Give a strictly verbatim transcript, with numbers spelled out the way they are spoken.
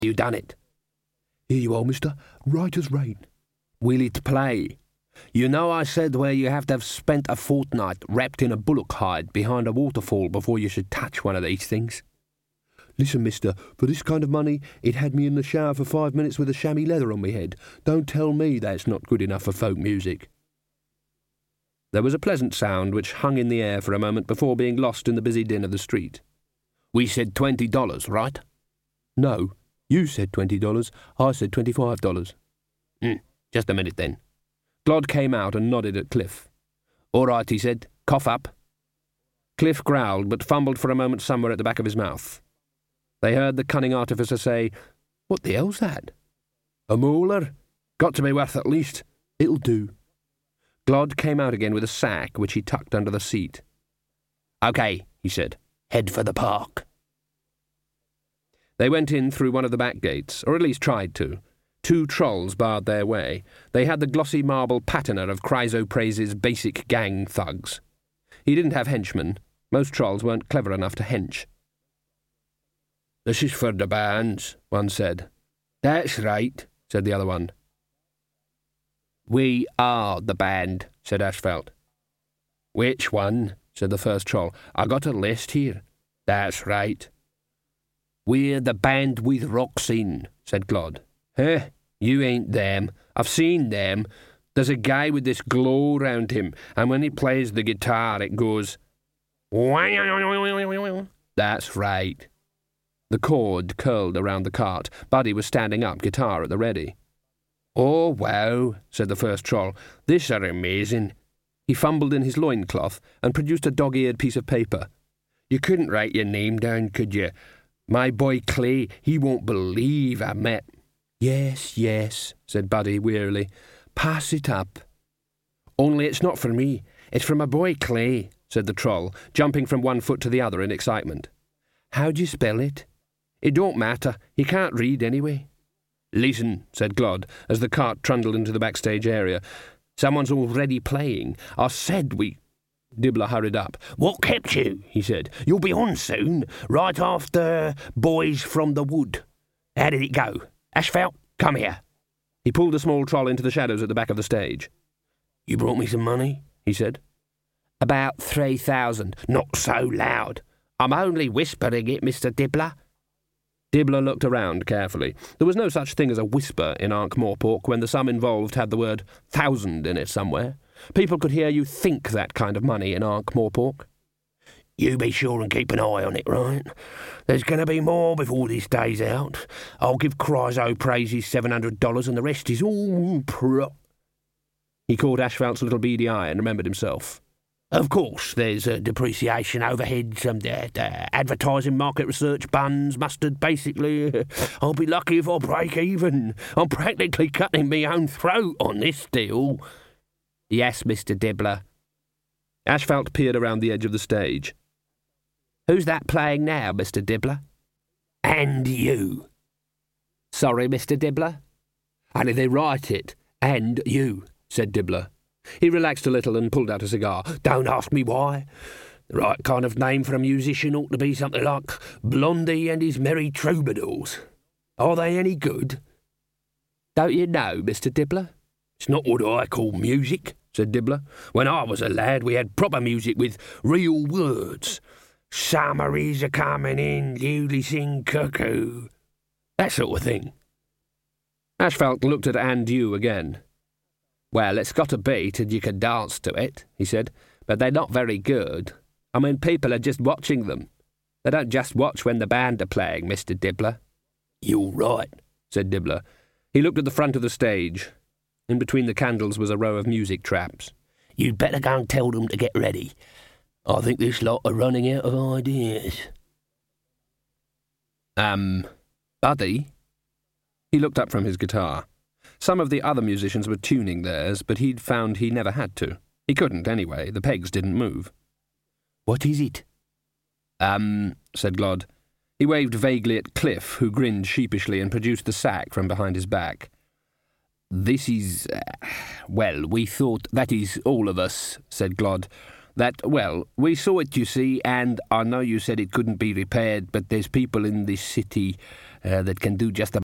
You done it. Here you are, mister. Right as rain. Will it play? You know I said where you have to have spent a fortnight wrapped in a bullock hide behind a waterfall before you should touch one of these things? Listen, mister, for this kind of money, it had me in the shower for five minutes with a chamois leather on me head. Don't tell me that's not good enough for folk music. There was a pleasant sound which hung in the air for a moment before being lost in the busy din of the street. We said twenty dollars, right? No, you said twenty dollars. I said twenty-five dollars. Mm, just a minute then. Glod came out and nodded at Cliff. All right, he said. Cough up. Cliff growled, but fumbled for a moment somewhere at the back of his mouth. They heard the cunning artificer say, What the hell's that? A mauler? Got to be worth at least. It'll do. Glod came out again with a sack, which he tucked under the seat. OK, he said. Head for the park. They went in through one of the back gates, or at least tried to. Two trolls barred their way. They had the glossy marble patina of Chrysoprase's basic gang thugs. He didn't have henchmen. Most trolls weren't clever enough to hench. This is for the bands, one said. That's right, said the other one. We are the band, said Ashfelt. Which one? Said the first troll. I got a list here. That's right. We're the band with rocks in, said Glod. Huh? You ain't them. I've seen them. There's a guy with this glow round him, and when he plays the guitar it goes... That's right. The cord curled around the cart. Buddy was standing up, guitar at the ready. Oh, wow, said the first troll. This are amazing. He fumbled in his loincloth and produced a dog-eared piece of paper. You couldn't write your name down, could you? My boy Clay, he won't believe I met... Yes, yes, said Buddy wearily. Pass it up. Only it's not for me. It's for my boy Clay, said the troll, jumping from one foot to the other in excitement. How'd you spell it? It don't matter. He can't read anyway. Listen, said Glod, as the cart trundled into the backstage area. Someone's already playing. I said we... Dibbler hurried up. What kept you? He said. You'll be on soon, right after Boys from the Wood. How did it go? Ashfelt, come here. He pulled a small troll into the shadows at the back of the stage. You brought me some money? He said. About three thousand. Not so loud. I'm only whispering it, Mister Dibbler. Dibbler looked around carefully. There was no such thing as a whisper in Ankh-Morpork when the sum involved had the word thousand in it somewhere. People could hear you think that kind of money in Ankh-Morpork. You be sure and keep an eye on it, right? There's going to be more before this day's out. I'll give Chrysoprases seven hundred dollars and the rest is all pro... He caught Ashfelt's little beady eye and remembered himself. Of course, there's uh, depreciation, overheads, um, uh, uh, advertising, market research, buns, mustard, basically. I'll be lucky if I break even. I'm practically cutting my own throat on this deal. Yes, Mister Dibbler. Ashfelt peered around the edge of the stage. Who's that playing now, Mister Dibbler? And you. Sorry, Mister Dibbler? How did they write it? And you, said Dibbler. He relaxed a little and pulled out a cigar. Don't ask me why. The right kind of name for a musician ought to be something like Blondie and his Merry Troubadours. Are they any good? Don't you know, Mister Dibbler? It's not what I call music, said Dibbler. When I was a lad, we had proper music with real words. Summer is a-coming in, Luley sing cuckoo. That sort of thing. Ashfelt looked at And You again. Well, it's got a beat and you can dance to it, he said, but they're not very good. I mean, people are just watching them. They don't just watch when the band are playing, Mister Dibbler. You're right, said Dibbler. He looked at the front of the stage. In between the candles was a row of music traps. You'd better go and tell them to get ready. I think this lot are running out of ideas. Um, Buddy? He looked up from his guitar. Some of the other musicians were tuning theirs, but he'd found he never had to. He couldn't, anyway. The pegs didn't move. What is it? Um, said Glod. He waved vaguely at Cliff, who grinned sheepishly and produced the sack from behind his back. This is... Uh, well, we thought, that is, all of us, said Glod. That, well, we saw it, you see, and I know you said it couldn't be repaired, but there's people in this city uh, that can do just about